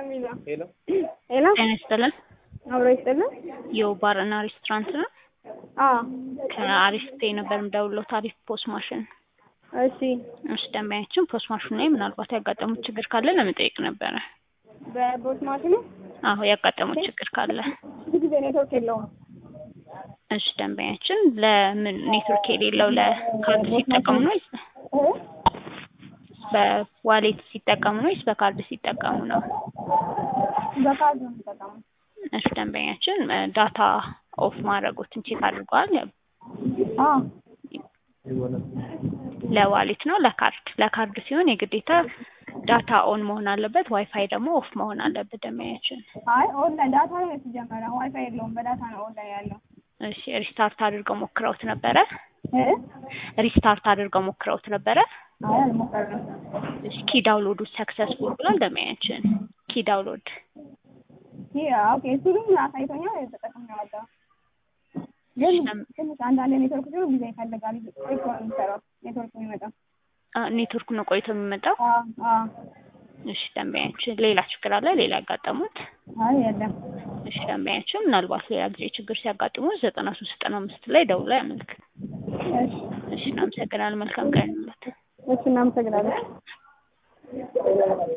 ሄሎ ሄሎ ጤና ይስጥልን። አብሮ ይስጥልን። የባር እና ሬስቶራንት ነው። አዎ ከአሪፍ ፔይ ነበር የምደውለው። ታሪፍ ፖስ ማሽን። እሺ እሺ ደንበኛችን ፖስ ማሽኑ ላይ ምናልባት ያጋጠሙት ችግር ካለ ለመጠየቅ ነበረ። በቦት ማሽኑ አዎ ያጋጠሙት ችግር ካለ። ብዙ ጊዜ ኔትወርክ የለውም። እሺ ደንበኛችን ለምን ኔትወርክ የሌለው ለካርድ ሲጠቀሙ ነው ወይስ በዋሌት ሲጠቀሙ ነው ወይስ በካርድ ሲጠቀሙ ነው? በካርድ ነው የምጠቀመው። እሺ ደንበኛችን ዳታ ኦፍ ማድረጉትን ቼክ አድርገዋል? አዎ ለዋሌት ነው ለካርድ? ለካርድ ሲሆን የግዴታ ዳታ ኦን መሆን አለበት፣ ዋይፋይ ደግሞ ኦፍ መሆን አለበት ደንበኛችን። አይ ኦንላይን ዳታ ነው የተጀመረው፣ ዋይፋይ የለውም፣ በዳታ ነው ኦንላይን ያለው። እሺ ሪስታርት አድርገው ሞክረውት ነበረ? እ ሪስታርት አድርገው ሞክረውት ነበረ? አይ አልሞከርንም። እሺ ኪ ዳውንሎዱ ሰክሰስፉል ብሏል ደንበኛችን። ኪ ዳውንሎድ ኦኬ እሱንም አሳይቶኛል፣ ተጠቅሜዋለሁ። ግን ትንሽ አንዳንድ ኔትወርክ ሲሆን ጊዜ ይፈልጋል። ቆይቶ ነው የሚሰራው ኔትወርክ የሚመጣው። ኔትወርክ ነው ቆይቶ የሚመጣው? አዎ እሺ ደንበኛችን ሌላ ችግር አለ ሌላ ያጋጠሙት? አይ የለም። እሺ ደንበኛችን ምናልባት ሌላ ጊዜ ችግር ሲያጋጥሙ 9395 ላይ ደውለው ያመልክቱ። እሺ እናመሰግናለን። መልካም ቀን ይሁንልዎት። እሺ እናመሰግናለን።